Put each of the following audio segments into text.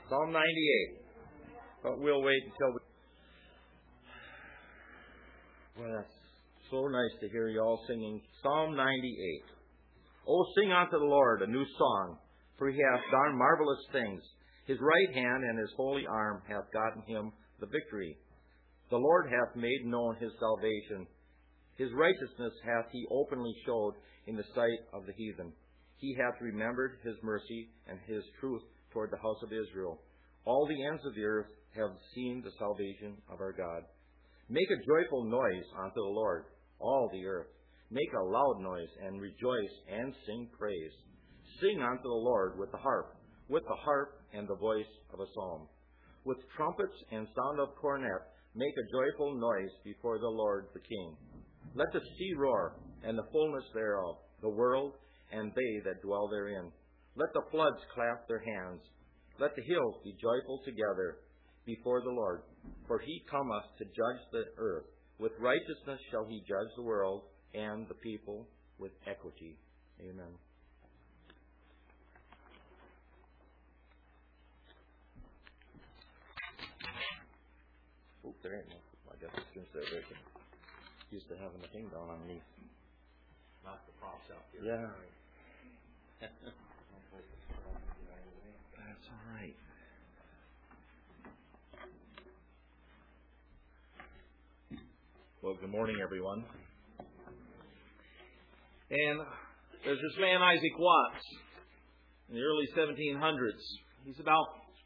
Psalm 98. But we'll wait until we... Well, that's so nice to hear you all singing Psalm 98. Oh, sing unto the Lord a new song, for he hath done marvelous things. His right hand and his holy arm hath gotten him the victory. The Lord hath made known his salvation. His righteousness hath he openly showed in the sight of the heathen. He hath remembered his mercy and his truth toward the house of Israel. All the ends of the earth have seen the salvation of our God. Make a joyful noise unto the Lord, all the earth. Make a loud noise and rejoice and sing praise. Sing unto the Lord with the harp and the voice of a psalm. With trumpets and sound of cornet, make a joyful noise before the Lord the King. Let the sea roar, and the fullness thereof, the world, and they that dwell therein. Let the floods clap their hands. Let the hills be joyful together before the Lord. For he cometh to judge the earth. With righteousness shall he judge the world, and the people with equity. Amen. Oop, there ain't no. I guess it's since they're breaking. Used to having the thing down underneath. Knock the props out here. Yeah. That's all right. Well, good morning, everyone. And there's this man, Isaac Watts, in the early 1700s. He's about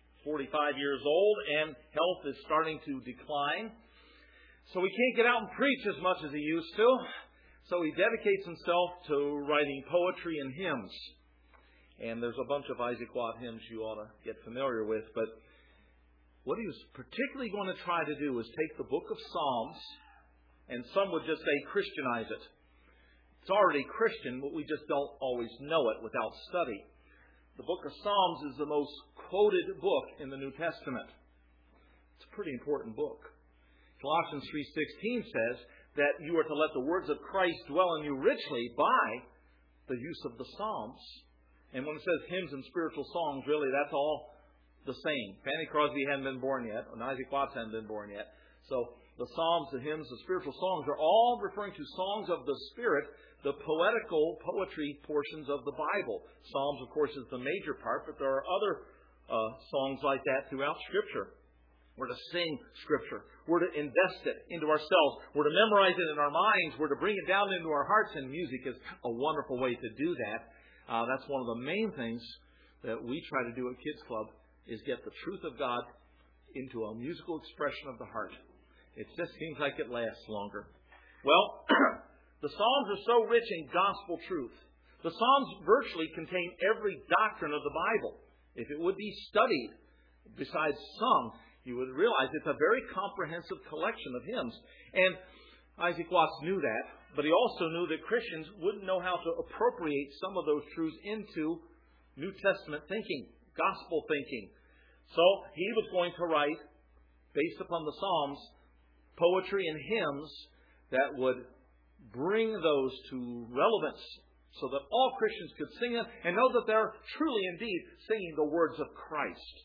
45 years old, and health is starting to decline. So he can't get out and preach as much as he used to. So he dedicates himself to writing poetry and hymns. And there's a bunch of Isaac Watts hymns you ought to get familiar with. But what he was particularly going to try to do is take the book of Psalms, and some would just say Christianize it. It's already Christian, but we just don't always know it without study. The book of Psalms is the most quoted book in the New Testament. It's a pretty important book. Colossians 3:16 says that you are to let the words of Christ dwell in you richly by the use of the Psalms. And when it says hymns and spiritual songs, really that's all the same. Fanny Crosby hadn't been born yet, and Isaac Watts hadn't been born yet. So the Psalms, the hymns, the spiritual songs are all referring to songs of the Spirit, the poetry portions of the Bible. Psalms, of course, is the major part, but there are other songs like that throughout Scripture. We're to sing Scripture. We're to invest it into ourselves. We're to memorize it in our minds. We're to bring it down into our hearts, and music is a wonderful way to do that. That's one of the main things that we try to do at Kids Club, is get the truth of God into a musical expression of the heart. It just seems like it lasts longer. Well, the Psalms are so rich in gospel truth. The Psalms virtually contain every doctrine of the Bible. If it would be studied besides sung, you would realize it's a very comprehensive collection of hymns. And Isaac Watts knew that, but he also knew that Christians wouldn't know how to appropriate some of those truths into New Testament thinking, gospel thinking. So he was going to write, based upon the Psalms, poetry and hymns that would bring those to relevance so that all Christians could sing it and know that they're truly indeed singing the words of Christ.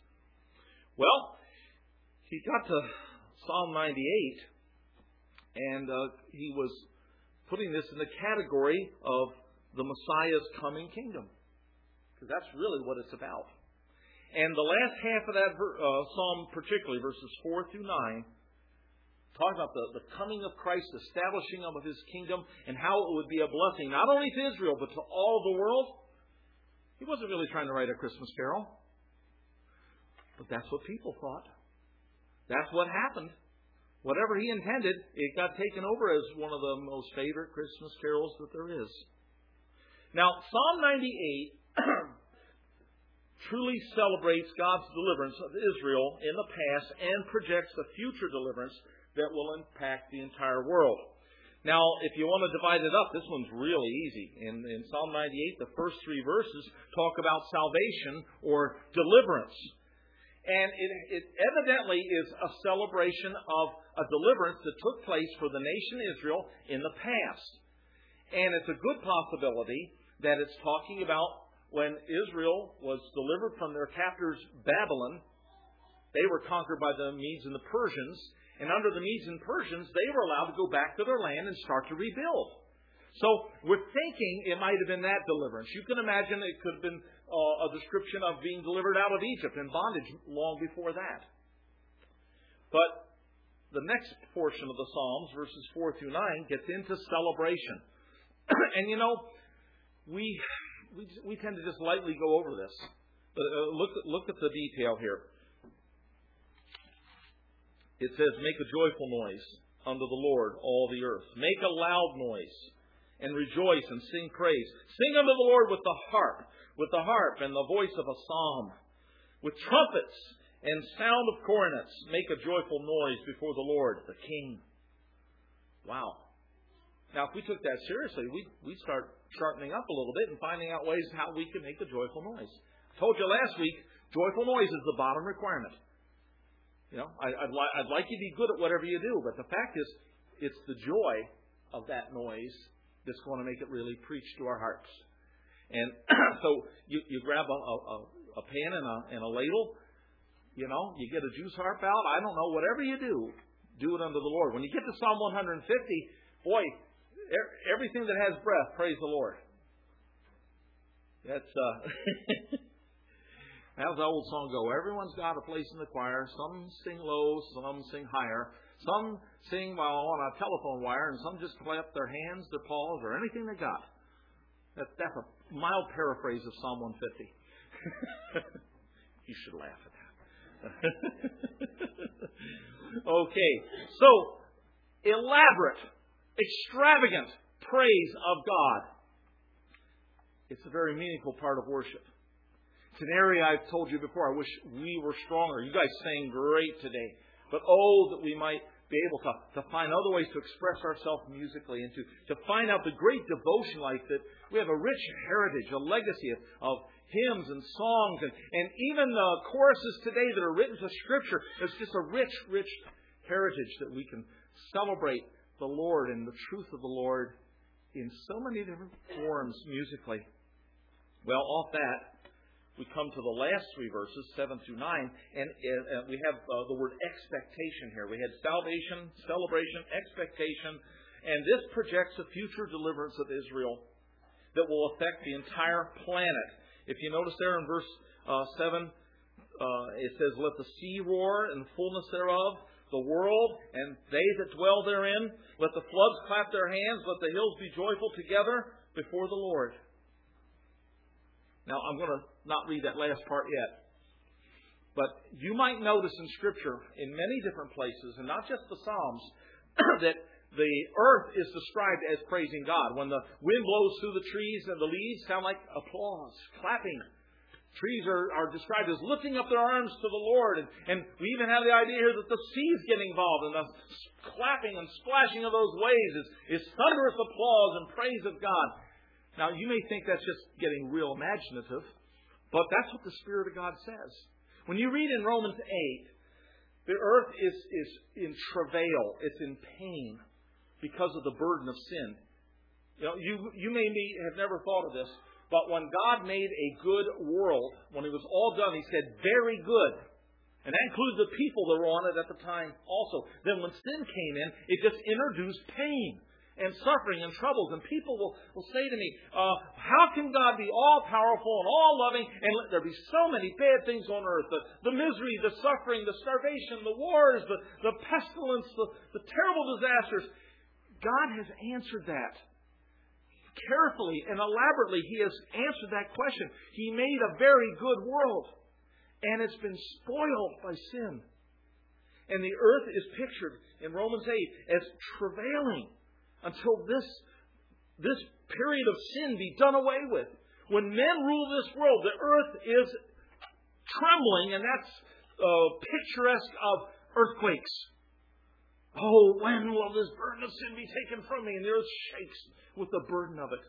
Well, he got to Psalm 98, and he was putting this in the category of the Messiah's coming kingdom, because that's really what it's about. And the last half of that psalm, particularly verses 4 through 9, talk about the coming of Christ, establishing of His kingdom, and how it would be a blessing not only to Israel but to all the world. He wasn't really trying to write a Christmas carol, but that's what people thought. That's what happened. Whatever he intended, it got taken over as one of the most favorite Christmas carols that there is. Now, Psalm 98 truly celebrates God's deliverance of Israel in the past and projects the future deliverance that will impact the entire world. Now, if you want to divide it up, this one's really easy. In Psalm 98, the first three verses talk about salvation or deliverance. And it evidently is a celebration of a deliverance that took place for the nation Israel in the past. And it's a good possibility that it's talking about when Israel was delivered from their captors Babylon They were conquered by the Medes and the Persians. And under the Medes and Persians, they were allowed to go back to their land and start to rebuild. So we're thinking it might have been that deliverance. You can imagine it could have been a description of being delivered out of Egypt in bondage long before that. But the next portion of the Psalms, verses 4 through 9, gets into celebration. And we tend to just lightly go over this. But look at the detail here. It says, make a joyful noise unto the Lord, all the earth. Make a loud noise and rejoice and sing praise. Sing unto the Lord with the harp and the voice of a psalm, with trumpets and sound of cornets. Make a joyful noise before the Lord, the King. Wow. Now, if we took that seriously, we'd start sharpening up a little bit and finding out ways how we can make a joyful noise. I told you last week, joyful noise is the bottom requirement. I'd like you to be good at whatever you do, but the fact is, it's the joy of that noise that's going to make it really preach to our hearts. And so you grab a pan and a ladle, you get a juice harp out. I don't know, whatever you do it unto the Lord. When you get to Psalm 150, boy, everything that has breath, praise the Lord. That's how's the old song go? Everyone's got a place in the choir. Some sing low, some sing higher. Some sing while on a telephone wire, and some just clap their hands, their paws, or anything they got. That's a mild paraphrase of Psalm 150. You should laugh at that. Okay, so elaborate, extravagant praise of God. It's a very meaningful part of worship. It's an area I've told you before. I wish we were stronger. You guys sang great today. But that we might be able to find other ways to express ourselves musically and to find out the great devotion life that we have a rich heritage, a legacy of hymns and songs and even the choruses today that are written to Scripture. It's just a rich, rich heritage that we can celebrate the Lord and the truth of the Lord in so many different forms musically. Well, off that, we come to the last three verses, 7 through 9, and we have the word expectation here. We had salvation, celebration, expectation, and this projects a future deliverance of Israel that will affect the entire planet. If you notice there in verse 7, it says, let the sea roar and the fullness thereof, the world and they that dwell therein. Let the floods clap their hands, let the hills be joyful together before the Lord. Now, I'm going to not read that last part yet. But you might notice in Scripture, in many different places, and not just the Psalms, that the earth is described as praising God. When the wind blows through the trees and the leaves sound like applause, clapping. Trees are described as lifting up their arms to the Lord. And we even have the idea here that the seas get involved. And the clapping and splashing of those waves is thunderous applause and praise of God. Now, you may think that's just getting real imaginative, but that's what the Spirit of God says. When you read in Romans 8, the earth is in travail. It's in pain because of the burden of sin. You may have never thought of this, but when God made a good world, when it was all done, He said, very good. And that includes the people that were on it at the time also. Then when sin came in, it just introduced pain and suffering and troubles. And people will say to me, how can God be all-powerful and all-loving and let there be so many bad things on earth? The misery, the suffering, the starvation, the wars, the pestilence, the terrible disasters. God has answered that. Carefully and elaborately, He has answered that question. He made a very good world, and it's been spoiled by sin. And the earth is pictured in Romans 8 as travailing until this period of sin be done away with. When men rule this world, the earth is trembling, and that's picturesque of earthquakes. Oh, when will this burden of sin be taken from me? And the earth shakes with the burden of it.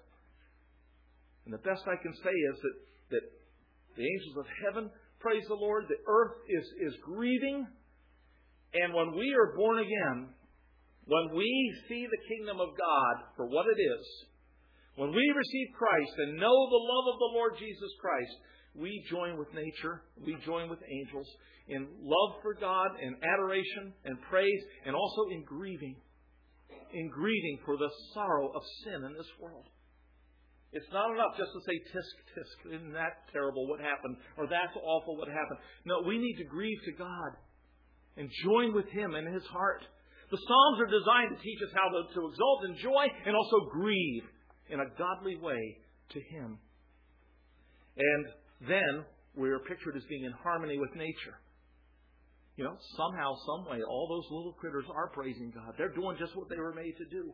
And the best I can say is that the angels of heaven praise the Lord. The earth is grieving. And when we are born again, when we see the kingdom of God for what it is, when we receive Christ and know the love of the Lord Jesus Christ, we join with nature, we join with angels in love for God, in adoration and praise, and also in grieving for the sorrow of sin in this world. It's not enough just to say, tisk, tisk, isn't that terrible what happened, or that's awful what happened. No, we need to grieve to God and join with Him in His heart. The Psalms are designed to teach us how to exult in joy and also grieve in a godly way to Him. And then we are pictured as being in harmony with nature. Somehow, some way, all those little critters are praising God. They're doing just what they were made to do.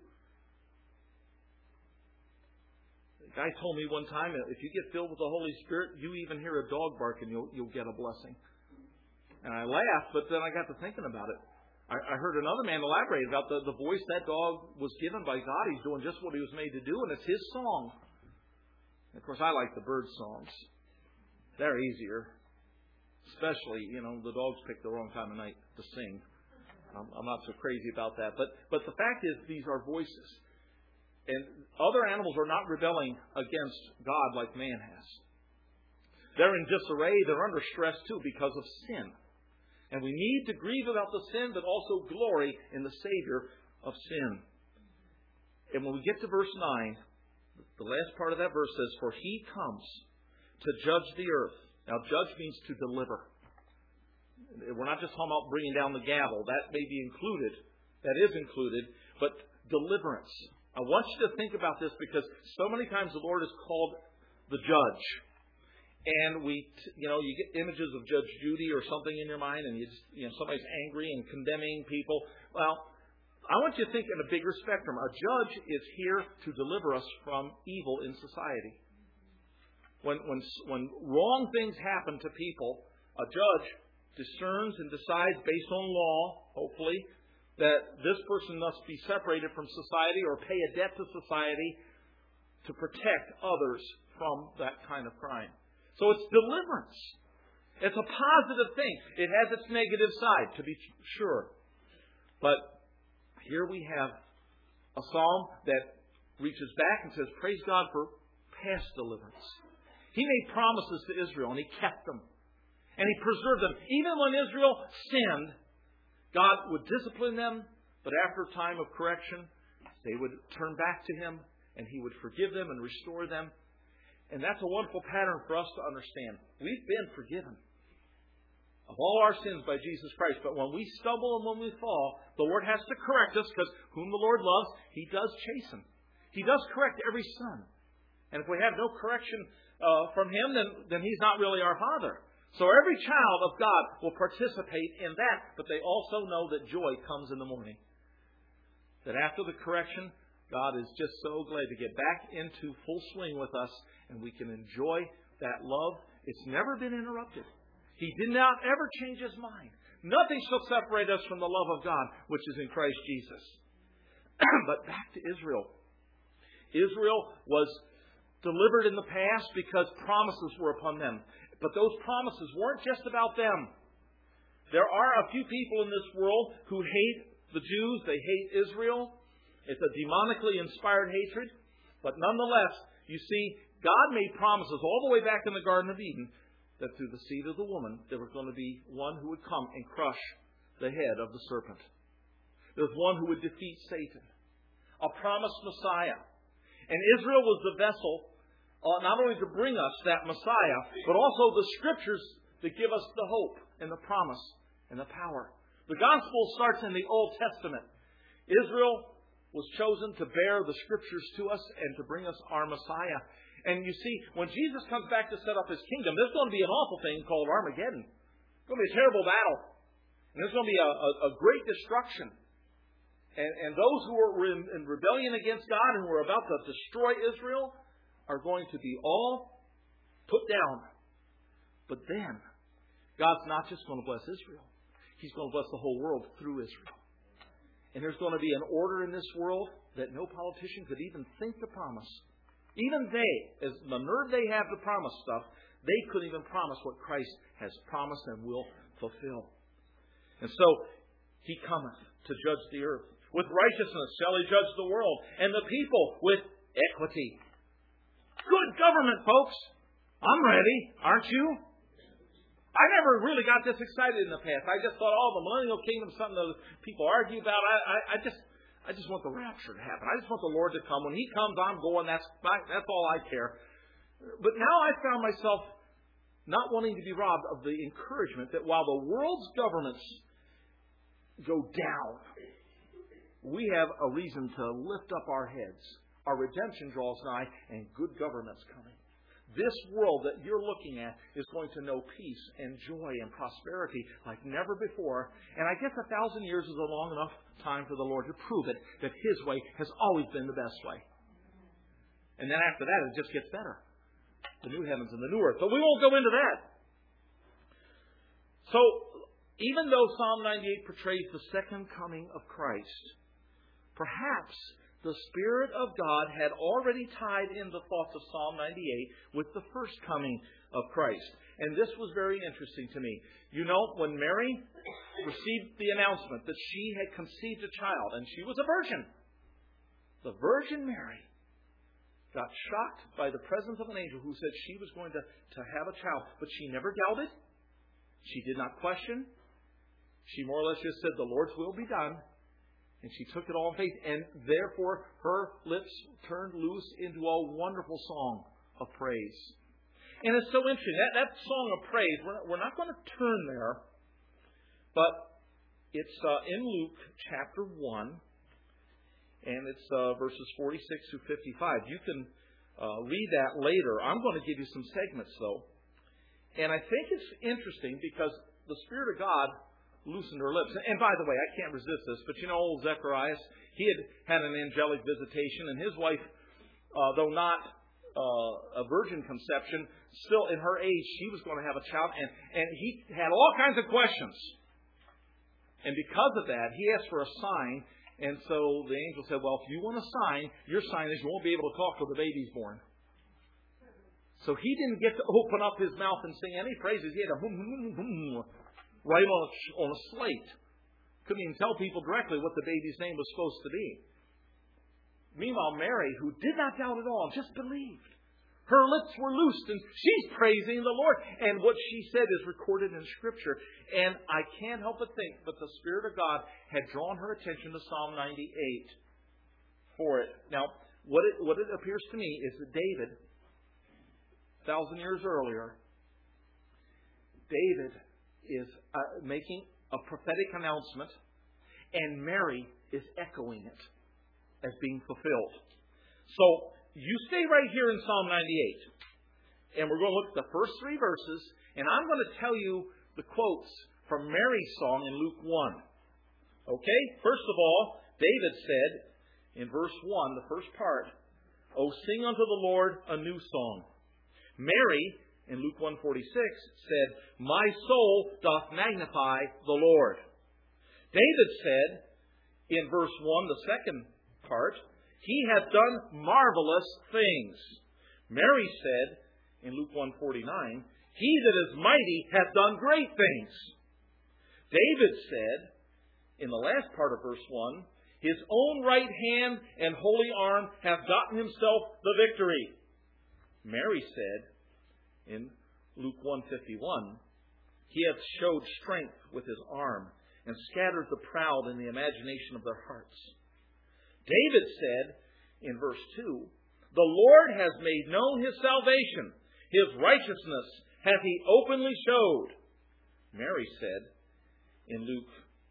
A guy told me one time, if you get filled with the Holy Spirit, you even hear a dog bark and you'll get a blessing. And I laughed, but then I got to thinking about it. I heard another man elaborate about the voice that dog was given by God. He's doing just what he was made to do, and it's his song. And of course, I like the bird songs. They're easier. Especially, the dogs pick the wrong time of night to sing. I'm not so crazy about that. But the fact is, these are voices. And other animals are not rebelling against God like man has. They're in disarray. They're under stress, too, because of sin. And we need to grieve about the sin, but also glory in the Savior of sin. And when we get to verse 9, the last part of that verse says, "For He comes to judge the earth." Now, judge means to deliver. We're not just talking about bringing down the gavel. That may be included. That is included. But deliverance. I want you to think about this, because so many times the Lord is called the judge. And you get images of Judge Judy or something in your mind, and somebody's angry and condemning people. Well, I want you to think in a bigger spectrum. A judge is here to deliver us from evil in society. When wrong things happen to people, a judge discerns and decides based on law, hopefully, that this person must be separated from society or pay a debt to society to protect others from that kind of crime. So it's deliverance. It's a positive thing. It has its negative side, to be sure. But here we have a psalm that reaches back and says, praise God for past deliverance. He made promises to Israel, and He kept them. And He preserved them. Even when Israel sinned, God would discipline them, but after a time of correction, they would turn back to Him, and He would forgive them and restore them. And that's a wonderful pattern for us to understand. We've been forgiven of all our sins by Jesus Christ. But when we stumble and when we fall, the Lord has to correct us, because whom the Lord loves, He does chasten. He does correct every son. And if we have no correction from Him, then He's not really our Father. So every child of God will participate in that, but they also know that joy comes in the morning. That after the correction, God is just so glad to get back into full swing with us, and we can enjoy that love. It's never been interrupted. He did not ever change His mind. Nothing shall separate us from the love of God, which is in Christ Jesus. But back to Israel. Israel was delivered in the past because promises were upon them. But those promises weren't just about them. There are a few people in this world who hate the Jews. They hate Israel. It's a demonically inspired hatred. But nonetheless, you see, God made promises all the way back in the Garden of Eden that through the seed of the woman, there was going to be one who would come and crush the head of the serpent. There was one who would defeat Satan. A promised Messiah. And Israel was the vessel not only to bring us that Messiah, but also the Scriptures that give us the hope and the promise and the power. The gospel starts in the Old Testament. Israel was chosen to bear the Scriptures to us and to bring us our Messiah. And you see, when Jesus comes back to set up His kingdom, there's going to be an awful thing called Armageddon. It's going to be a terrible battle. And there's going to be a great destruction. And those who were in rebellion against God and who were about to destroy Israel are going to be all put down. But then, God's not just going to bless Israel. He's going to bless the whole world through Israel. And there's going to be an order in this world that no politician could even think to promise. Even they, as the nerve they have to promise stuff, they couldn't even promise what Christ has promised and will fulfill. And so, He cometh to judge the earth. With righteousness shall He judge the world, and the people with equity. Good government, folks. I'm ready. Aren't you? I never really got this excited in the past. I just thought, the millennial kingdom is something that people argue about. I just want the rapture to happen. I just want the Lord to come. When He comes, I'm going. That's all I care. But now I found myself not wanting to be robbed of the encouragement that while the world's governments go down, we have a reason to lift up our heads. Our redemption draws nigh, and good government's coming. This world that you're looking at is going to know peace and joy and prosperity like never before. And I guess 1,000 years is a long enough time for the Lord to prove it, that His way has always been the best way. And then after that, it just gets better. The new heavens and the new earth. But we won't go into that. So, even though Psalm 98 portrays the second coming of Christ, perhaps the Spirit of God had already tied in the thoughts of Psalm 98 with the first coming of Christ. And this was very interesting to me. You know, when Mary received the announcement that she had conceived a child, and she was a virgin, the Virgin Mary got shocked by the presence of an angel who said she was going to have a child. But she never doubted. She did not question. She more or less just said, the Lord's will be done. And she took it all in faith. And therefore, her lips turned loose into a wonderful song of praise. And it's so interesting. That song of praise, we're not going to turn there. But it's in Luke chapter 1. And it's verses 46 through 55. You can read that later. I'm going to give you some segments, though. And I think it's interesting because the Spirit of God loosened her lips. And by the way, I can't resist this, but you know old Zacharias, he had an angelic visitation, and his wife, though not a virgin conception, still in her age, she was going to have a child. And he had all kinds of questions. And because of that, he asked for a sign. And so the angel said, well, if you want a sign, your sign is you won't be able to talk till the baby's born. So he didn't get to open up his mouth and sing any praises. He had to write on a slate. Couldn't even tell people directly what the baby's name was supposed to be. Meanwhile, Mary, who did not doubt at all, just believed. Her lips were loosed and she's praising the Lord. And what she said is recorded in Scripture. And I can't help but think that the Spirit of God had drawn her attention to Psalm 98 for it. Now, what it appears to me is that David, 1,000 years earlier, David is making a prophetic announcement, and Mary is echoing it as being fulfilled. So, you stay right here in Psalm 98, and we're going to look at the first 3 verses, and I'm going to tell you the quotes from Mary's song in Luke 1. Okay? First of all, David said in verse 1, the first part, "O sing unto the Lord a new song." Mary, in Luke 1:46, said, "My soul doth magnify the Lord." David said in verse 1, the second part, "He hath done marvelous things." Mary said in Luke 1:49, "He that is mighty hath done great things." David said in the last part of verse 1, "His own right hand and holy arm hath gotten himself the victory." Mary said in Luke 1:51, "He hath showed strength with his arm and scattered the proud in the imagination of their hearts." David said in verse 2, "The Lord has made known His salvation. His righteousness hath He openly showed." Mary said in Luke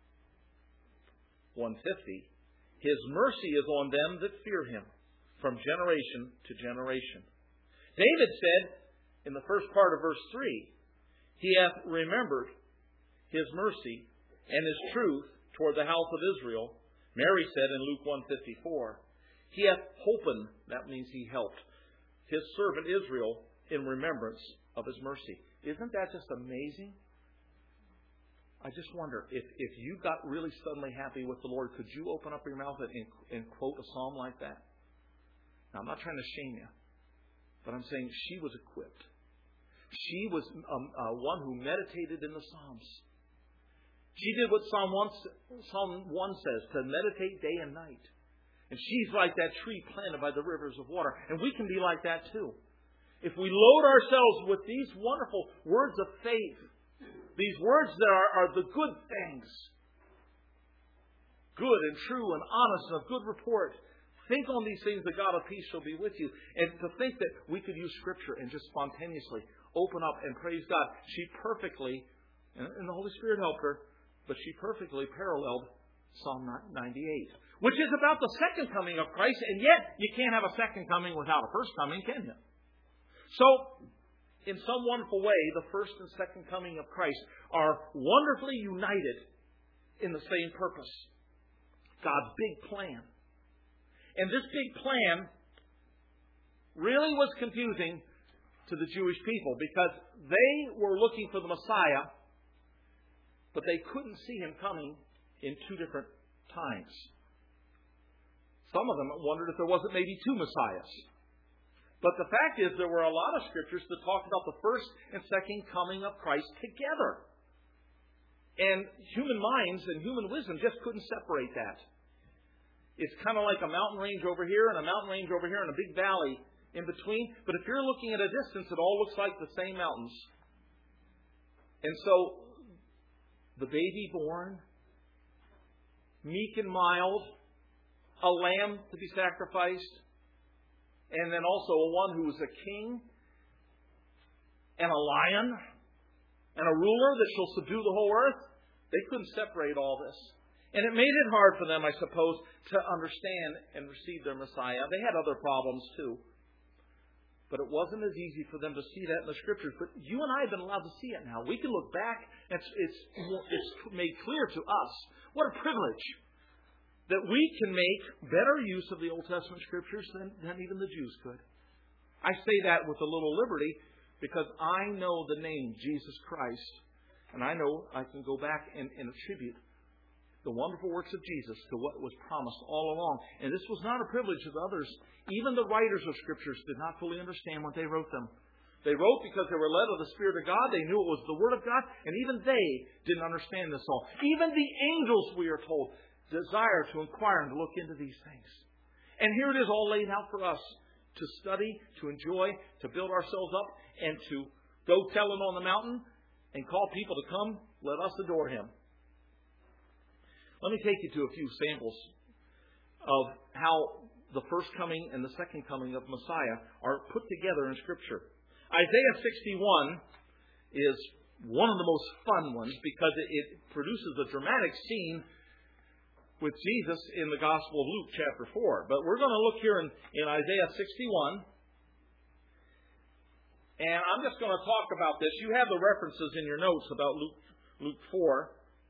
1:50, "His mercy is on them that fear Him from generation to generation." David said in the first part of verse 3, "He hath remembered His mercy and His truth toward the house of Israel." Mary said in Luke 1:54, "He hath holpen," that means He helped, "His servant Israel in remembrance of His mercy." Isn't that just amazing? I just wonder, if you got really suddenly happy with the Lord, could you open up your mouth and quote a psalm like that? Now, I'm not trying to shame you, but I'm saying she was equipped. She was one who meditated in the Psalms. She did what Psalm 1 says, to meditate day and night. And she's like that tree planted by the rivers of water. And we can be like that too. if we load ourselves with these wonderful words of faith, these words that are the good things, good and true and honest and of good report, think on these things, the God of peace shall be with you. And to think that we could use Scripture and just spontaneously open up and praise God. She perfectly, and the Holy Spirit helped her, but she perfectly paralleled Psalm 98, which is about the second coming of Christ, and yet you can't have a second coming without a first coming, can you? So, in some wonderful way, the first and second coming of Christ are wonderfully united in the same purpose. God's big plan. And this big plan really was confusing to the Jewish people because they were looking for the Messiah, but they couldn't see Him coming in two different times. Some of them wondered if there wasn't maybe two Messiahs. But the fact is, there were a lot of scriptures that talked about the first and second coming of Christ together. And human minds and human wisdom just couldn't separate that. It's kind of like a mountain range over here and a mountain range over here and a big valley in between. But if you're looking at a distance, it all looks like the same mountains. And so, the baby born, meek and mild, a lamb to be sacrificed, and then also one who was a king, and a lion, and a ruler that shall subdue the whole earth. They couldn't separate all this. And it made it hard for them, I suppose, to understand and receive their Messiah. They had other problems too. But it wasn't as easy for them to see that in the Scriptures. But you and I have been allowed to see it now. We can look back, and it's made clear to us. What a privilege that we can make better use of the Old Testament Scriptures than even the Jews could. I say that with a little liberty because I know the name Jesus Christ, and I know I can go back and attribute the wonderful works of Jesus to what was promised all along. And this was not a privilege of others. Even the writers of Scriptures did not fully understand what they wrote them. They wrote because they were led of the Spirit of God. They knew it was the Word of God. And even they didn't understand this all. Even the angels, we are told, desire to inquire and to look into these things. And here it is all laid out for us to study, to enjoy, to build ourselves up, and to go tell Him on the mountain and call people to come. Let us adore Him. Let me take you to a few samples of how the first coming and the second coming of Messiah are put together in Scripture. Isaiah 61 is one of the most fun ones because it produces a dramatic scene with Jesus in the Gospel of Luke chapter 4. But we're going to look here in Isaiah 61. And I'm just going to talk about this. You have the references in your notes about Luke 4,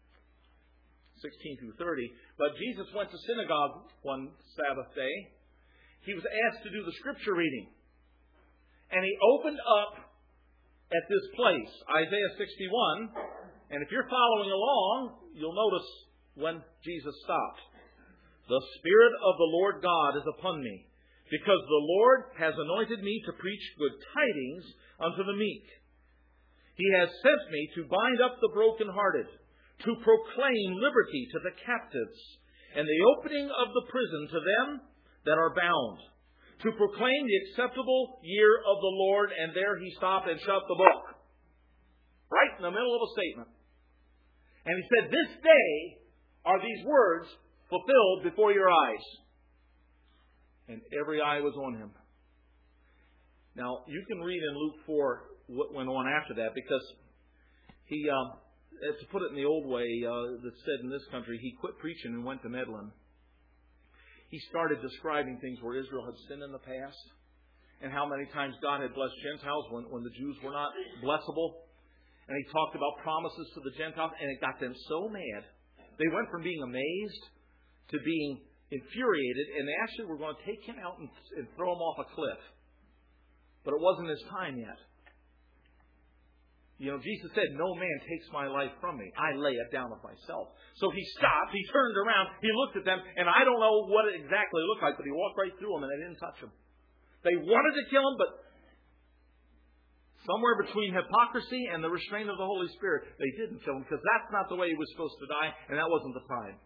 16 through 30. But Jesus went to synagogue one Sabbath day. He was asked to do the Scripture reading. And he opened up at this place, Isaiah 61. And if you're following along, you'll notice when Jesus stopped. The Spirit of the Lord God is upon me, because the Lord has anointed me to preach good tidings unto the meek. He has sent me to bind up the brokenhearted, to proclaim liberty to the captives, and the opening of the prison to them that are bound, to proclaim the acceptable year of the Lord. And there he stopped and shut the book. Right in the middle of a statement. And he said, this day are these words fulfilled before your eyes. And every eye was on him. Now, you can read in Luke 4 what went on after that, because he, to put it in the old way that's said in this country, he quit preaching and went to meddling. He started describing things where Israel had sinned in the past, and how many times God had blessed Gentiles when the Jews were not blessable. And he talked about promises to the Gentiles, and it got them so mad. They went from being amazed to being infuriated, and they actually were going to take him out and throw him off a cliff. But it wasn't his time yet. You know, Jesus said, no man takes my life from me. I lay it down of myself. So he stopped, he turned around, he looked at them, and I don't know what it exactly looked like, but he walked right through them and they didn't touch him. They wanted to kill him, but somewhere between hypocrisy and the restraint of the Holy Spirit, they didn't kill him, because that's not the way he was supposed to die, and that wasn't the time.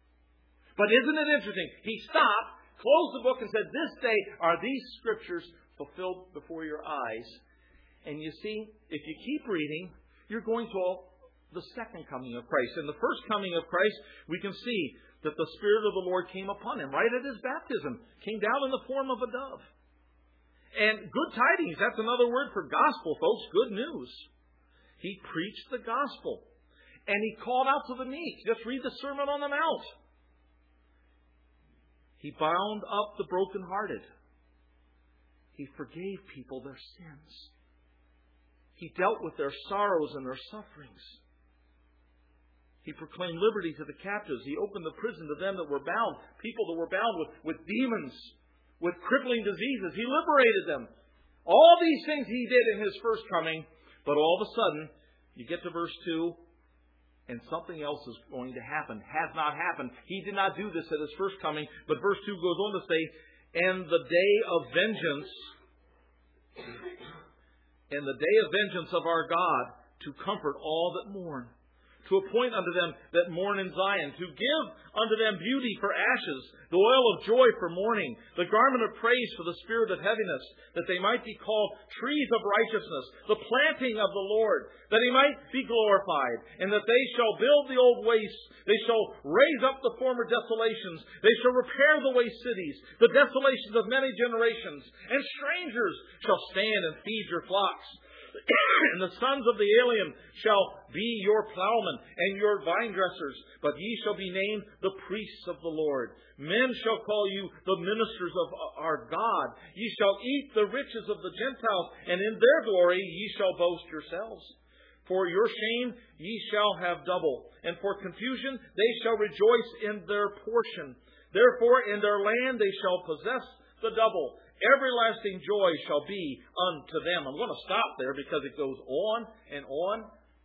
But isn't it interesting? He stopped, closed the book, and said, this day are these Scriptures fulfilled before your eyes. And you see, if you keep reading, you're going to the second coming of Christ. In the first coming of Christ, we can see that the Spirit of the Lord came upon him right at his baptism, came down in the form of a dove. And good tidings, that's another word for gospel, folks, good news. He preached the gospel. And he called out to the meek. Just read the Sermon on the Mount. He bound up the brokenhearted. He forgave people their sins. He dealt with their sorrows and their sufferings. He proclaimed liberty to the captives. He opened the prison to them that were bound, people that were bound with demons, with crippling diseases. He liberated them. All these things he did in his first coming, but all of a sudden, you get to verse 2, and something else is going to happen. Has not happened. He did not do this at his first coming, but verse 2 goes on to say, and the day of vengeance, of our God, to comfort all that mourn, to appoint unto them that mourn in Zion, to give unto them beauty for ashes, the oil of joy for mourning, the garment of praise for the spirit of heaviness, that they might be called trees of righteousness, the planting of the Lord, that he might be glorified, and that they shall build the old wastes, they shall raise up the former desolations, they shall repair the waste cities, the desolations of many generations, and strangers shall stand and feed your flocks. And the sons of the alien shall be your plowmen and your vine dressers, but ye shall be named the priests of the Lord. Men shall call you the ministers of our God. Ye shall eat the riches of the Gentiles, and in their glory ye shall boast yourselves. For your shame ye shall have double, and for confusion they shall rejoice in their portion. Therefore in their land they shall possess the double. Everlasting joy shall be unto them. I'm going to stop there because it goes on and on.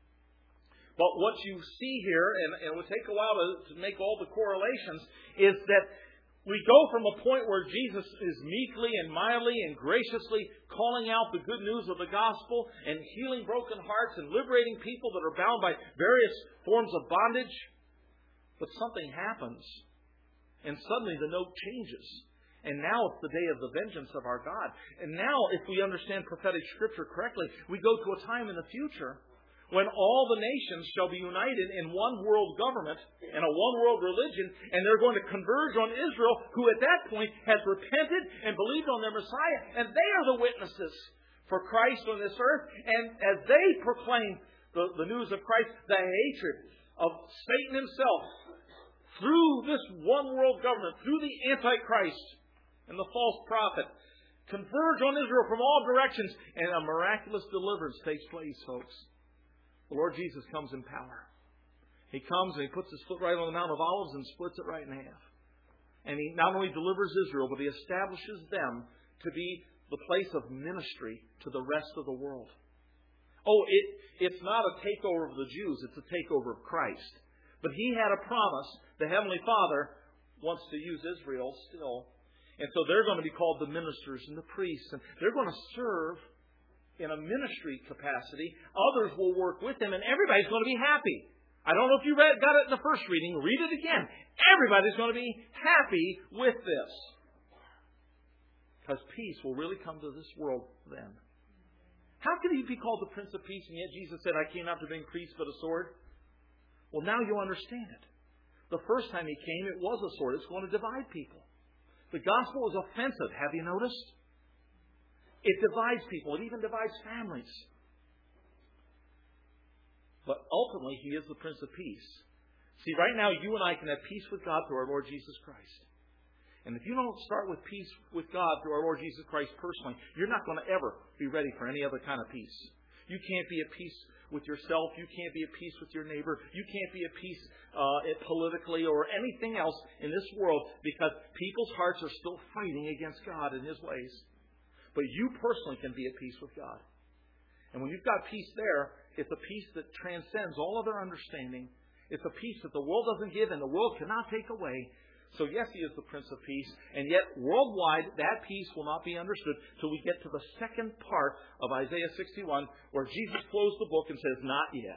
But what you see here, and it will take a while to make all the correlations, is that we go from a point where Jesus is meekly and mildly and graciously calling out the good news of the gospel and healing broken hearts and liberating people that are bound by various forms of bondage. But something happens, and suddenly the note changes. And now it's the day of the vengeance of our God. And now, if we understand prophetic Scripture correctly, we go to a time in the future when all the nations shall be united in one world government and a one world religion, and they're going to converge on Israel, who at that point has repented and believed on their Messiah, and they are the witnesses for Christ on this earth. And as they proclaim the news of Christ, the hatred of Satan himself through this one world government, through the Antichrist and the false prophet, converge on Israel from all directions, and a miraculous deliverance takes place, folks. The Lord Jesus comes in power. He comes and he puts his foot right on the Mount of Olives and splits it right in half. And he not only delivers Israel, but he establishes them to be the place of ministry to the rest of the world. Oh, it's not a takeover of the Jews, it's a takeover of Christ. But he had a promise. The Heavenly Father wants to use Israel still. And so they're going to be called the ministers and the priests. And they're going to serve in a ministry capacity. Others will work with them, and everybody's going to be happy. I don't know if you got it in the first reading. Read it again. Everybody's going to be happy with this. Because peace will really come to this world then. How could he be called the Prince of Peace, and yet Jesus said, I came not to bring peace but a sword? Well, now you understand it. The first time he came, it was a sword. It's going to divide people. The gospel is offensive. Have you noticed? It divides people. It even divides families. But ultimately, he is the Prince of Peace. See, right now, you and I can have peace with God through our Lord Jesus Christ. And if you don't start with peace with God through our Lord Jesus Christ personally, you're not going to ever be ready for any other kind of peace. You can't be at peace with yourself. You can't be at peace with your neighbor. You can't be at peace politically or anything else in this world, because people's hearts are still fighting against God and His ways. But you personally can be at peace with God. And when you've got peace there, it's a peace that transcends all other understanding. It's a peace that the world doesn't give and the world cannot take away. So yes, He is the Prince of Peace, and yet worldwide that peace will not be understood till we get to the second part of Isaiah 61, where Jesus closed the book and says, not yet.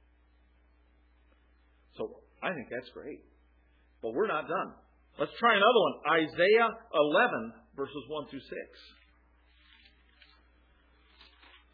So I think that's great. But we're not done. Let's try another one. Isaiah 11, verses 1 through 6.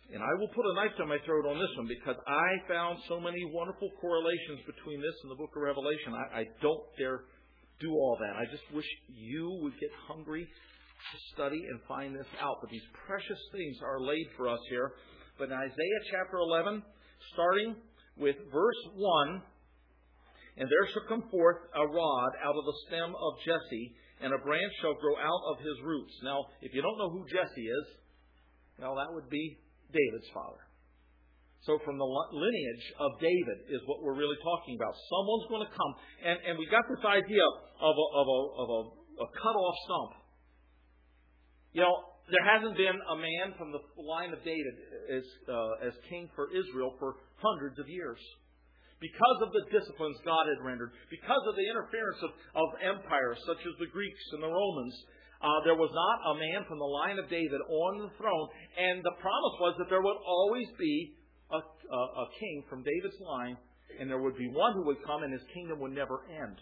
And I will put a knife to my throat on this one because I found so many wonderful correlations between this and the book of Revelation. I don't dare do all that. I just wish you would get hungry to study and find this out. But these precious things are laid for us here. But in Isaiah chapter 11, starting with verse 1, and there shall come forth a rod out of the stem of Jesse, and a branch shall grow out of his roots. Now, if you don't know who Jesse is, well, that would be David's father. So from the lineage of David is what we're really talking about. Someone's going to come. And we got this idea of a cut-off stump. You know, there hasn't been a man from the line of David as king for Israel for hundreds of years. Because of the disciplines God had rendered, because of the interference of empires such as the Greeks and the Romans, there was not a man from the line of David on the throne. And the promise was that there would always be a king from David's line, and there would be one who would come and his kingdom would never end.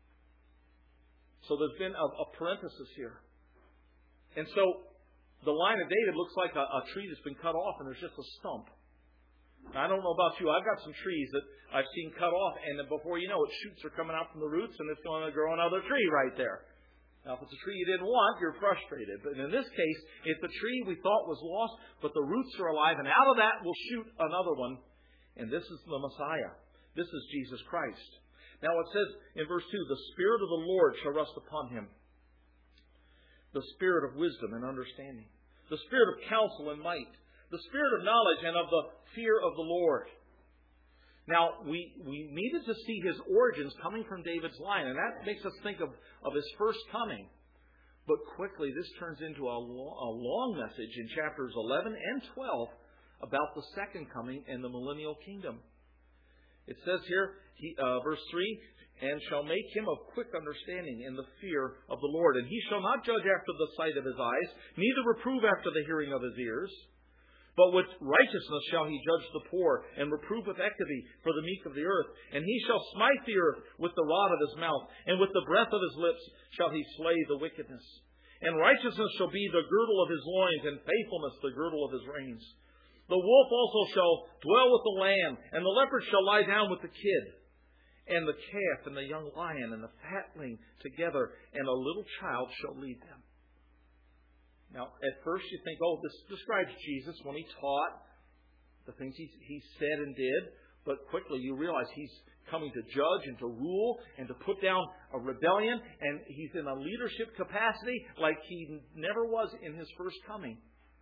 So there's been a parenthesis here. And so the line of David looks like a tree that's been cut off and there's just a stump. Now, I don't know about you. I've got some trees that I've seen cut off, and then before you know it, shoots are coming out from the roots and it's going to grow another tree right there. Now, if it's a tree you didn't want, you're frustrated. But in this case, it's a tree we thought was lost, but the roots are alive, and out of that will shoot another one. And this is the Messiah. This is Jesus Christ. Now, it says in verse 2, the Spirit of the Lord shall rest upon him. The Spirit of wisdom and understanding. The Spirit of counsel and might. The Spirit of knowledge and of the fear of the Lord. Now, we needed to see his origins coming from David's line, and that makes us think of his first coming. But quickly, this turns into a long message in chapters 11 and 12 about the second coming and the millennial kingdom. It says here, verse 3, and shall make him of quick understanding in the fear of the Lord. And he shall not judge after the sight of his eyes, neither reprove after the hearing of his ears. But with righteousness shall he judge the poor, and reprove with equity for the meek of the earth. And he shall smite the earth with the rod of his mouth, and with the breath of his lips shall he slay the wickedness. And righteousness shall be the girdle of his loins, and faithfulness the girdle of his reins. The wolf also shall dwell with the lamb, and the leopard shall lie down with the kid, and the calf and the young lion and the fatling together, and a little child shall lead them. Now, at first you think, oh, this describes Jesus when he taught the things he said and did. But quickly you realize he's coming to judge and to rule and to put down a rebellion. And he's in a leadership capacity like he never was in his first coming.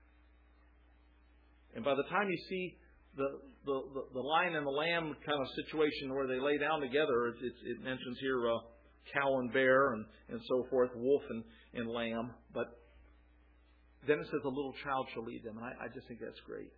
And by the time you see the lion and the lamb kind of situation where they lay down together, it mentions here cow and bear and so forth, wolf and lamb. But then it says a little child shall lead them. And I just think that's great.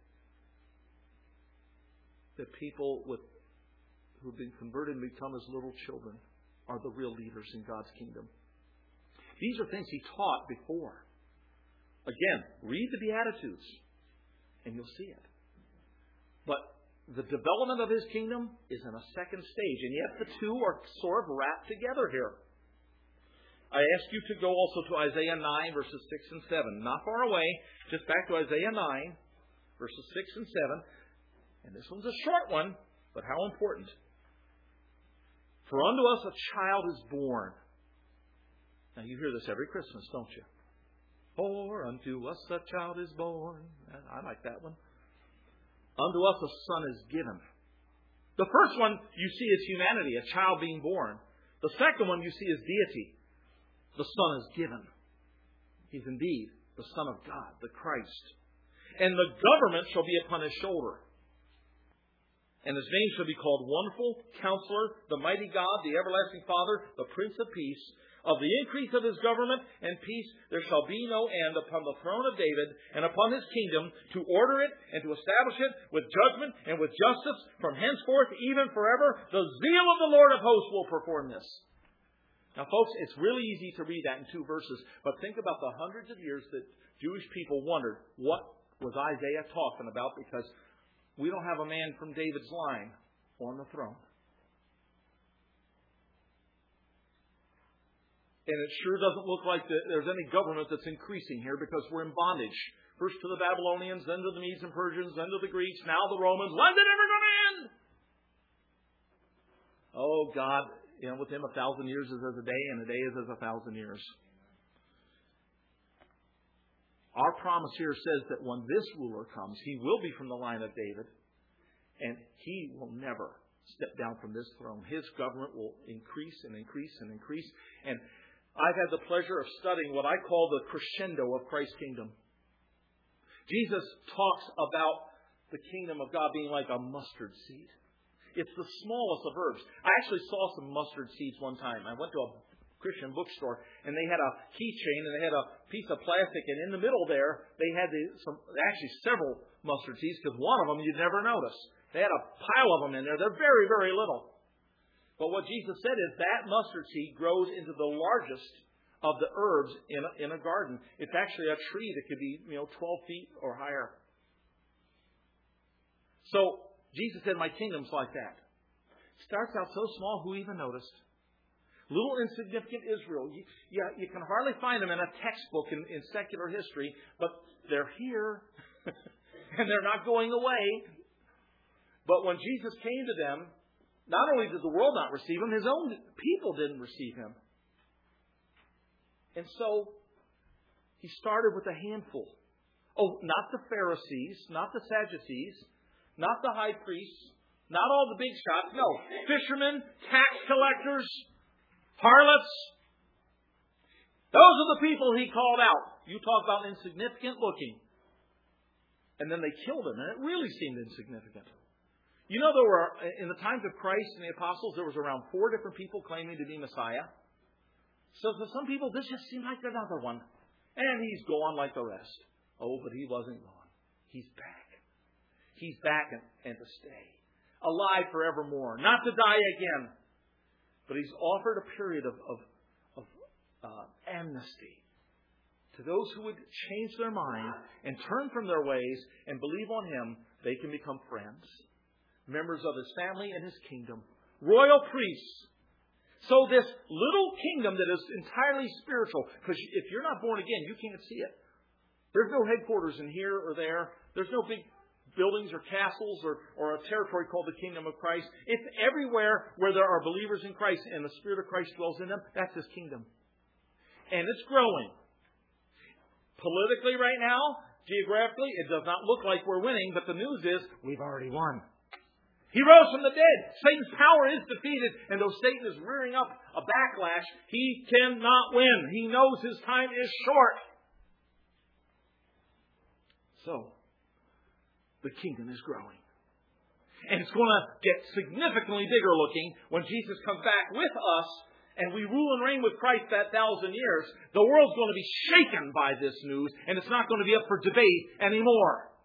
That people who've been converted and become as little children are the real leaders in God's kingdom. These are things he taught before. Again, read the Beatitudes and you'll see it. But the development of his kingdom is in a second stage. And yet the two are sort of wrapped together here. I ask you to go also to Isaiah 9, verses 6 and 7. Not far away, just back to Isaiah 9, verses 6 and 7. And this one's a short one, but how important. For unto us a child is born. Now you hear this every Christmas, don't you? For unto us a child is born. I like that one. Unto us a son is given. The first one you see is humanity, a child being born. The second one you see is deity. The Son is given. He's indeed the Son of God, the Christ. And the government shall be upon his shoulder. And his name shall be called Wonderful, Counselor, the Mighty God, the Everlasting Father, the Prince of Peace. Of the increase of his government and peace there shall be no end upon the throne of David and upon his kingdom, to order it and to establish it with judgment and with justice from henceforth even forever. The zeal of the Lord of hosts will perform this. Now, folks, it's really easy to read that in 2 verses, but think about the hundreds of years that Jewish people wondered, what was Isaiah talking about? Because we don't have a man from David's line on the throne. And it sure doesn't look like there's any government that's increasing here, because we're in bondage. First to the Babylonians, then to the Medes and Persians, then to the Greeks, now the Romans. When's it ever going to end? Oh, God, with Him 1,000 years is as a day, and a day is as 1,000 years. Our promise here says that when this ruler comes, He will be from the line of David, and He will never step down from this throne. His government will increase and increase and increase. And I've had the pleasure of studying what I call the crescendo of Christ's kingdom. Jesus talks about the kingdom of God being like a mustard seed. It's the smallest of herbs. I actually saw some mustard seeds one time. I went to a Christian bookstore, and they had a keychain, and they had a piece of plastic, and in the middle there, they had several mustard seeds, because one of them you'd never notice. They had a pile of them in there. They're very, very little. But what Jesus said is that mustard seed grows into the largest of the herbs in a garden. It's actually a tree that could be 12 feet or higher. So Jesus said, my kingdom's like that. Starts out so small, who even noticed? Little insignificant Israel. You can hardly find them in a textbook in secular history, but they're here, and they're not going away. But when Jesus came to them, not only did the world not receive Him, His own people didn't receive Him. And so, He started with a handful. Oh, not the Pharisees, not the Sadducees, not the high priests, not all the big shots. No, fishermen, tax collectors, harlots. Those are the people He called out. You talk about insignificant looking. And then they killed Him, and it really seemed insignificant. There were, in the times of Christ and the apostles, there was around 4 different people claiming to be Messiah. So to some people, this just seemed like another one. And He's gone like the rest. Oh, but He wasn't gone. He's back. He's back and to stay. Alive forevermore. Not to die again. But He's offered a period of amnesty to those who would change their mind and turn from their ways and believe on Him. They can become friends, members of His family and His kingdom, royal priests. So this little kingdom that is entirely spiritual, because if you're not born again, you can't see it. There's no headquarters in here or there. There's no big buildings or castles or a territory called the kingdom of Christ. It's everywhere where there are believers in Christ and the Spirit of Christ dwells in them. That's His kingdom. And it's growing. Politically right now, geographically, it does not look like we're winning, but the news is we've already won. He rose from the dead. Satan's power is defeated. And though Satan is rearing up a backlash, he cannot win. He knows his time is short. So, the kingdom is growing. And it's going to get significantly bigger looking when Jesus comes back with us and we rule and reign with Christ that 1,000 years. The world's going to be shaken by this news, and it's not going to be up for debate anymore.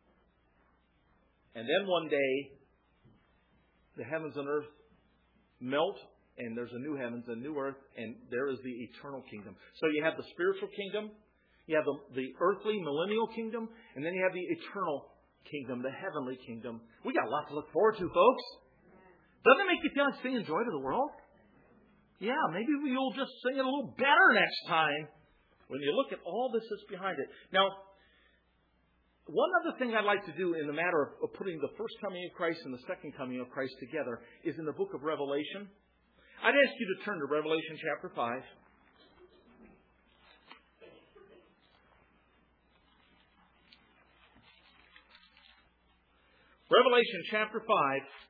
And then one day, the heavens and earth melt, and there's a new heavens and new earth, and there is the eternal kingdom. So you have the spiritual kingdom, you have the earthly millennial kingdom, and then you have the eternal kingdom, the heavenly kingdom. We got a lot to look forward to, folks. Doesn't it make you feel like singing Joy to the World? Yeah, maybe you'll just sing it a little better next time when you look at all this that's behind it. Now, one other thing I'd like to do in the matter of putting the first coming of Christ and the second coming of Christ together is in the book of Revelation. I'd ask you to turn to Revelation chapter 5. Revelation chapter 5.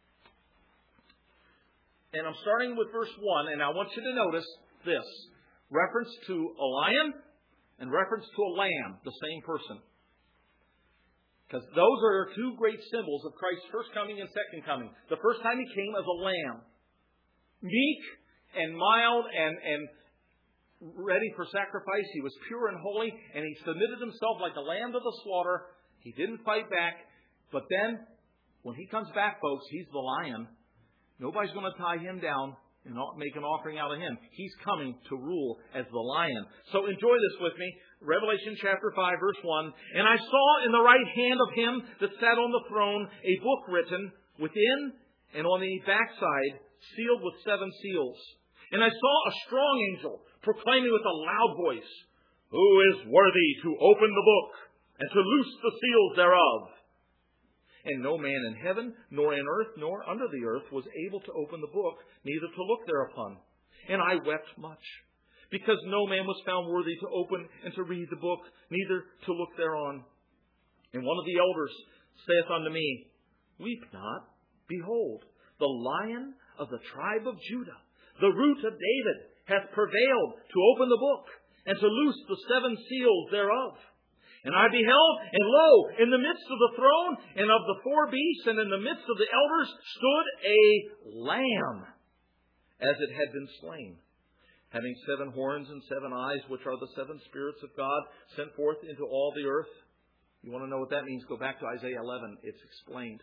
And I'm starting with verse 1, and I want you to notice this. Reference to a lion and reference to a lamb, the same person. Because those are 2 great symbols of Christ's first coming and second coming. The first time He came as a lamb. Meek and mild and ready for sacrifice. He was pure and holy, and He submitted Himself like a lamb to the slaughter. He didn't fight back. But then, when He comes back, folks, He's the lion. Nobody's going to tie Him down and make an offering out of Him. He's coming to rule as the lion. So enjoy this with me. Revelation chapter 5, verse 1. And I saw in the right hand of Him that sat on the throne a book written within and on the backside, sealed with 7 seals. And I saw a strong angel proclaiming with a loud voice, "Who is worthy to open the book and to loose the seals thereof. And no man in heaven, nor in earth, nor under the earth was able to open the book, neither to look thereupon. And I wept much, because no man was found worthy to open and to read the book, neither to look thereon. And one of the elders saith unto me, Weep not, behold, the Lion of the tribe of Judah, the Root of David, hath prevailed to open the book, and to loose the seven seals thereof. And I beheld, and lo, in the midst of the throne, and of the four beasts, and in the midst of the elders, stood a Lamb, as it had been slain, having 7 horns and 7 eyes, which are the 7 spirits of God, sent forth into all the earth. You want to know what that means? Go back to Isaiah 11. It's explained.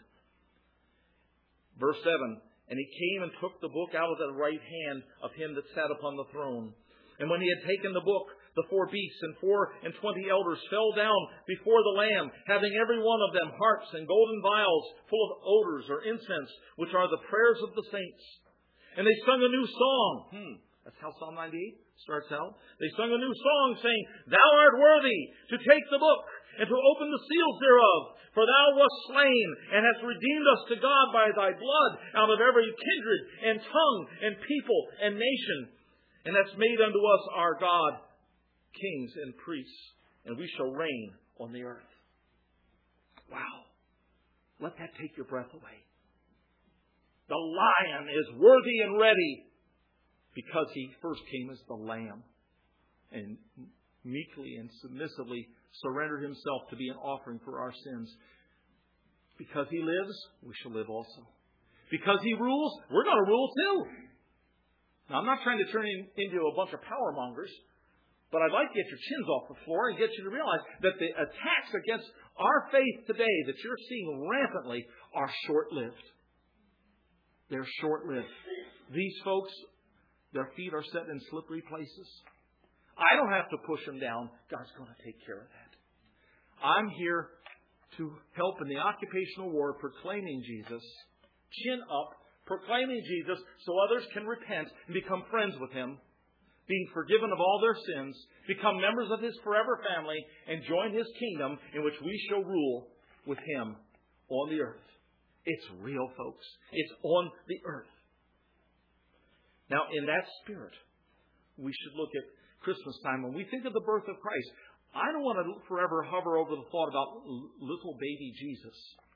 Verse 7, And he came and took the book out of the right hand of him that sat upon the throne. And when he had taken the book, the 4 beasts and 24 elders fell down before the Lamb, having every one of them harps and golden vials full of odors or incense, which are the prayers of the saints. And they sung a new song. That's how Psalm 98 starts out. They sung a new song, saying, Thou art worthy to take the book and to open the seals thereof. For thou wast slain, and hast redeemed us to God by thy blood out of every kindred and tongue and people and nation. And hast made unto us our God kings and priests, and we shall reign on the earth. Wow. Let that take your breath away. The Lion is worthy and ready because he first came as the Lamb and meekly and submissively surrendered himself to be an offering for our sins. Because he lives, we shall live also. Because he rules, we're going to rule too. Now, I'm not trying to turn into a bunch of power mongers, but I'd like to get your chins off the floor and get you to realize that the attacks against our faith today that you're seeing rampantly are short-lived. They're short-lived. These folks, their feet are set in slippery places. I don't have to push them down. God's going to take care of that. I'm here to help in the occupational war proclaiming Jesus, chin up, proclaiming Jesus so others can repent and become friends with Him, being forgiven of all their sins, become members of His forever family, and join His kingdom in which we shall rule with Him on the earth. It's real, folks. It's on the earth. Now, in that spirit, we should look at Christmas time. When we think of the birth of Christ, I don't want to forever hover over the thought about little baby Jesus.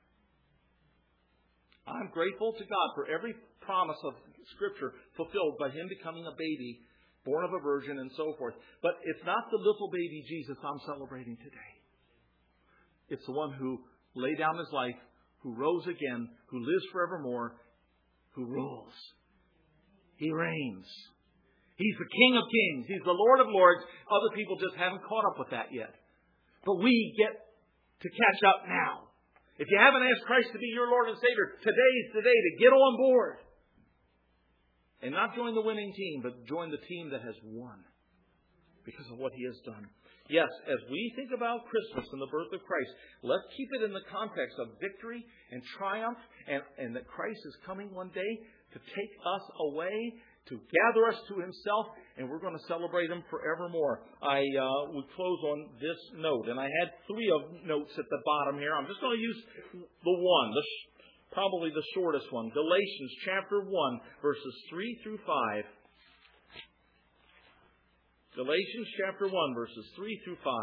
I'm grateful to God for every promise of Scripture fulfilled by Him becoming a baby, born of a virgin, and so forth. But it's not the little baby Jesus I'm celebrating today. It's the one who laid down His life, who rose again, who lives forevermore, who rules. He reigns. He's the King of Kings. He's the Lord of Lords. Other people just haven't caught up with that yet. But we get to catch up now. If you haven't asked Christ to be your Lord and Savior, today's the day to get on board. And not join the winning team, but join the team that has won because of what He has done. Yes, as we think about Christmas and the birth of Christ, let's keep it in the context of victory and triumph, and that Christ is coming one day to take us away, to gather us to Himself, and we're going to celebrate Him forevermore. I would close on this note, and I had 3 notes at the bottom here. I'm just going to use the one, probably the shortest one. Galatians chapter 1, verses 3 through 5. Galatians chapter 1, verses 3 through 5.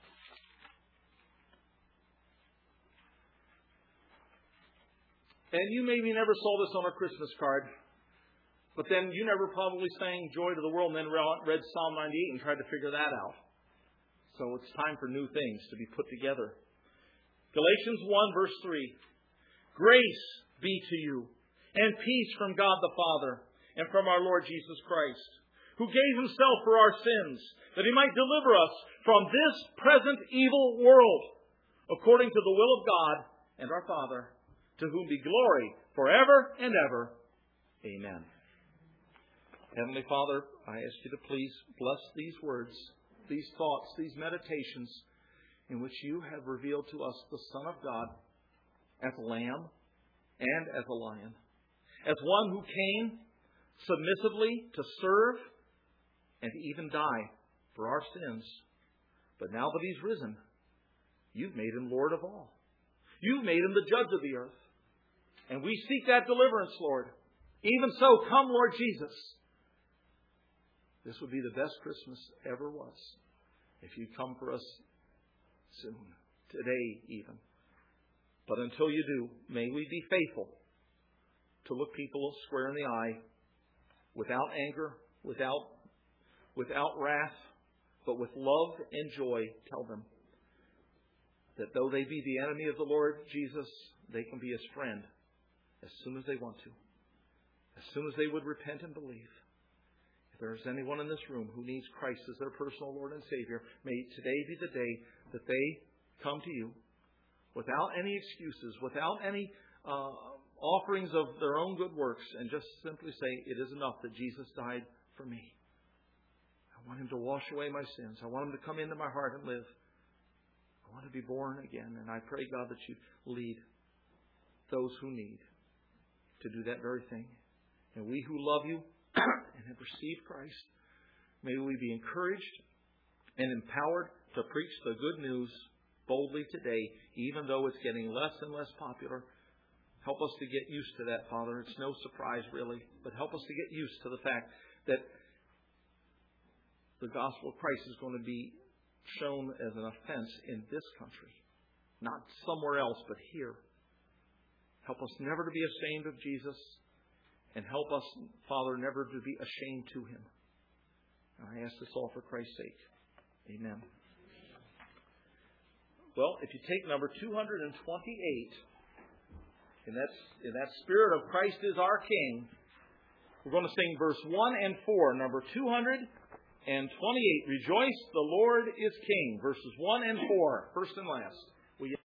And you maybe never saw this on a Christmas card, but then you never probably sang Joy to the World and then read Psalm 98 and tried to figure that out. So it's time for new things to be put together. Galatians 1, verse 3. Grace be to you, and peace from God the Father, and from our Lord Jesus Christ, who gave Himself for our sins, that He might deliver us from this present evil world, according to the will of God and our Father, to whom be glory forever and ever. Amen. Heavenly Father, I ask You to please bless these words, these thoughts, these meditations, in which You have revealed to us the Son of God as a lamb and as a lion, as one who came submissively to serve and to even die for our sins. But now that He's risen, You've made Him Lord of all. You've made Him the judge of the earth. And we seek that deliverance, Lord. Even so, come, Lord Jesus. This would be the best Christmas ever was if you'd come for us soon, today even. But until you do, may we be faithful to look people square in the eye, without anger, without wrath, but with love and joy. Tell them that though they be the enemy of the Lord Jesus, they can be His friend as soon as they want to, as soon as they would repent and believe. If there is anyone in this room who needs Christ as their personal Lord and Savior, may today be the day that they come to you without any excuses, without any offerings of their own good works, and just simply say, it is enough that Jesus died for me. I want Him to wash away my sins. I want Him to come into my heart and live. I want to be born again. And I pray, God, that You lead those who need to do that very thing. And we who love You and have received Christ, may we be encouraged and empowered to preach the good news boldly today, even though it's getting less and less popular. Help us to get used to that, Father. It's no surprise, really, but help us to get used to the fact that the gospel of Christ is going to be shown as an offense in this country, not somewhere else, but here. Help us never to be ashamed of Jesus, and help us, Father, never to be ashamed to Him. I ask this all for Christ's sake. Amen. Well, if you take number 228, in that spirit of Christ is our King, we're going to sing verse 1 and 4, number 228. Rejoice, the Lord is King, verses 1 and 4, first and last.